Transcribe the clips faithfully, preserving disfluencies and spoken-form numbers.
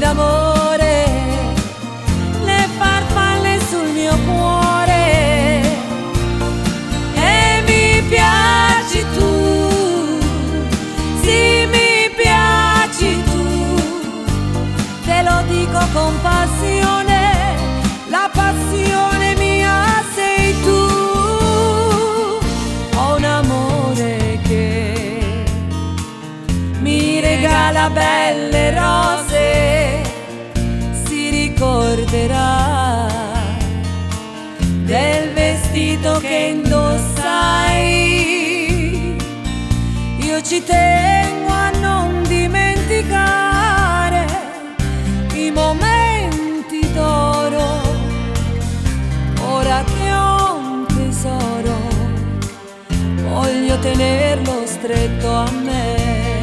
d'amore, le farfalle sul mio cuore. E mi piaci tu, sì mi piaci tu, te lo dico con passione, la passione mia sei tu. Ho un amore che mi regala belle rose, si ricorderà del vestito che indossai. Io ci tengo a non dimenticare i momenti d'oro. Ora che ho un tesoro, voglio tenerlo stretto a me.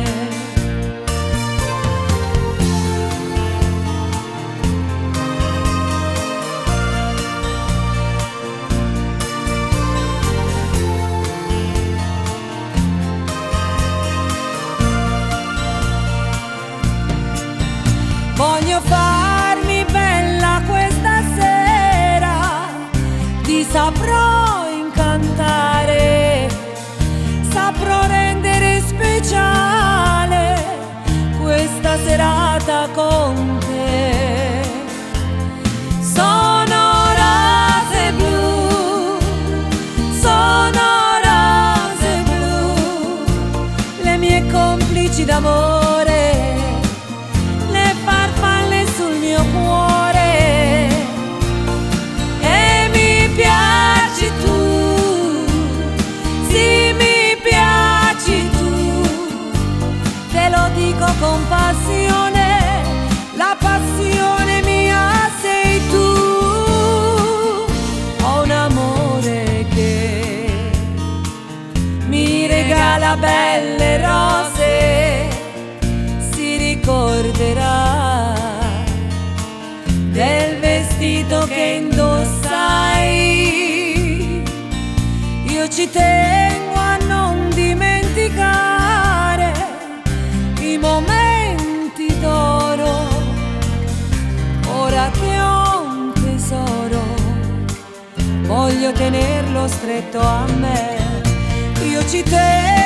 Voglio farmi bella questa sera, ti saprò incantare, saprò rendere speciale questa serata con te. Sono rose blu, sono rose blu, le mie complici d'amore, sul mio cuore. E mi piaci tu, sì mi piaci tu, te lo dico con passione, la passione mia sei tu. Ho un amore che mi regala belle rose, si ricorderà del vestito che indossai. Io ci tengo a non dimenticare i momenti d'oro. Ora che ho un tesoro, voglio tenerlo stretto a me. Io ci tengo